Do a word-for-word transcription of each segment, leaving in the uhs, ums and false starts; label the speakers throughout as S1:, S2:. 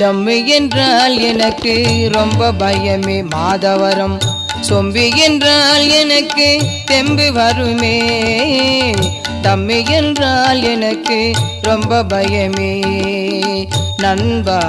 S1: Dummy என்றால் எனக்கு ரொம்ப பயமே மாதவரம், சொம்பி என்றால் எனக்கு தெம்பு வருமே, டம்மி என்றால் எனக்கு ரொம்ப பயமே நண்பா.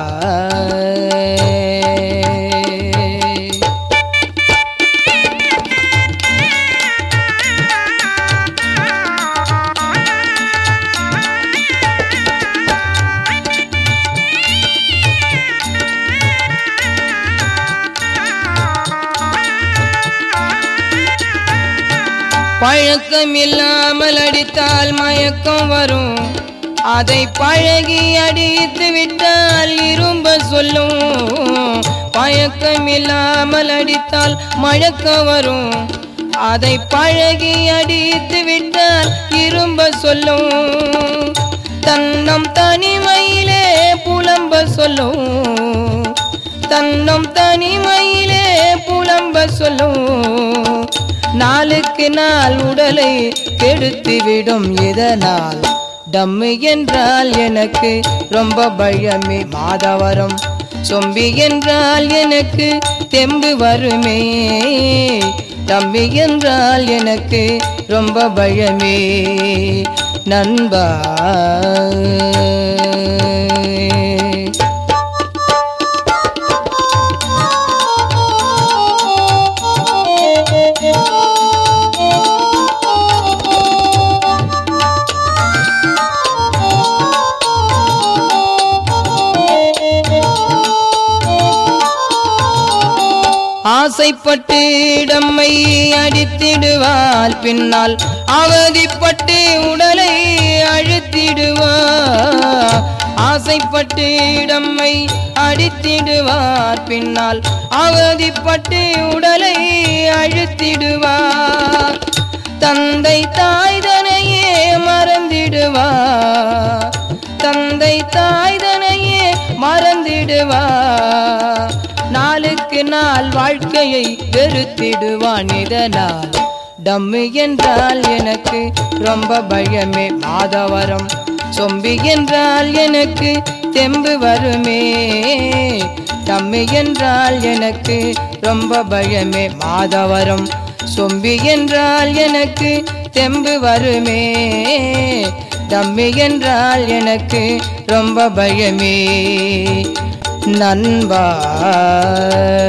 S1: பழக்கம் இல்லாமல் அடித்தால் மயக்கம் வரும், அதை பழகி அடித்து விட்டால் இரும்ப சொல்லும். பழக்கம் இல்லாமல் அடித்தால் மயக்கம் வரும், அதை பழகி அடித்து விட்டால் இரும்ப சொல்லும். தன்னம் தனிமையிலே புலம்ப சொல்லும், தன்னம் தனிமையிலே புலம்ப சொல்லும். நாளுக்கு நாள் உடலை கெடுத்துவிடும் இதனால், டம்மி என்றால் எனக்கு ரொம்ப பயமே மாதவரம், சொம்பி என்றால் எனக்கு தெம்பு வருமே, டம்மி என்றால் எனக்கு ரொம்ப பயமே நண்பா. ஆசைப்பட்டு டம்மை அடித்திடுவாள், பின்னால் அவதிப்பட்டு உடலை அழுத்திடுவார். ஆசைப்பட்டு டம்மை அடித்திடுவார், பின்னால் அவதிப்பட்டு உடலை அழுத்திடுவார். தந்தை தாய்தனையே மறந்திடுவார், தந்தை தாய்தனையே மறந்திடுவார். நாளுக்கு நாள் வாழ்க்கையை வெறுத்திடுவான் இதனால், டம்மி என்றால் எனக்கு ரொம்ப பயமே மாதவரம், சொம்பி என்றால் எனக்கு தெம்பு வருமே, டம்மி என்றால் எனக்கு ரொம்ப பயமே மாதவரம், சொம்பி என்றால் எனக்கு தெம்பு வருமே, டம்மி என்றால் எனக்கு ரொம்ப பயமே நண்பா.